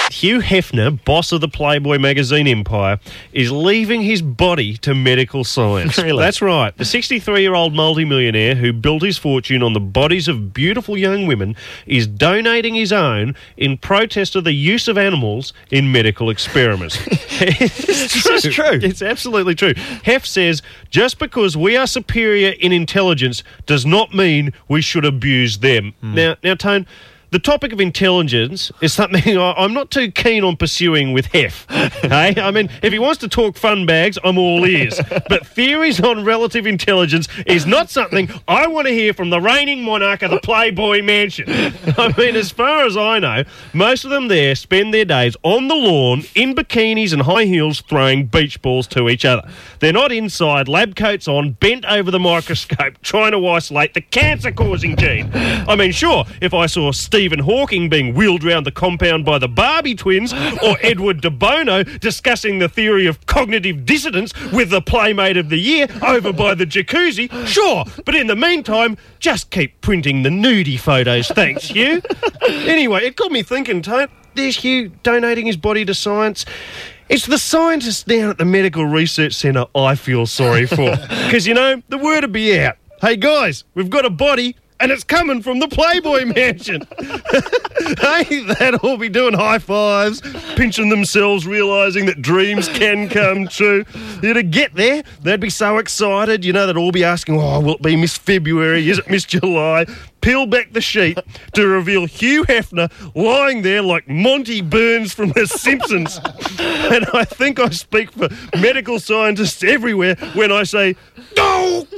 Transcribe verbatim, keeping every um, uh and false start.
Hugh Hefner, boss of the Playboy magazine empire, is leaving his body to medical science. Really? That's right. The sixty-three-year-old multimillionaire who built his fortune on the bodies of beautiful young women is donating his own in protest of the use of animals in medical experiments. It's true. It's true. It's absolutely true. Hef says, just because we are superior in intelligence does not mean we should abuse them. Mm. Now, now, Tone, the topic of intelligence is something I, I'm not too keen on pursuing with Hef. Hey, I mean, if he wants to talk fun bags, I'm all ears. But theories on relative intelligence is not something I want to hear from the reigning monarch of the Playboy Mansion. I mean, as far as I know, most of them there spend their days on the lawn in bikinis and high heels throwing beach balls to each other. They're not inside, lab coats on, bent over the microscope, trying to isolate the cancer-causing gene. I mean, sure, if I saw Steve Stephen Hawking being wheeled round the compound by the Barbie twins, or Edward de Bono discussing the theory of cognitive dissonance with the Playmate of the Year over by the jacuzzi, sure, but in the meantime, just keep printing the nudie photos, thanks, Hugh. Anyway, it got me thinking, Tone, there's Hugh donating his body to science. It's the scientists down at the Medical Research Centre I feel sorry for. Because, you know, the word would be out. Hey, guys, we've got a body, and it's coming from the Playboy Mansion. Hey, they'd all be doing high fives, pinching themselves, realising that dreams can come true. Yeah, to get there, they'd be so excited. You know, they'd all be asking, oh, will it be Miss February? Is it Miss July? Peel back the sheet to reveal Hugh Hefner lying there like Monty Burns from The Simpsons. And I think I speak for medical scientists everywhere when I say, no!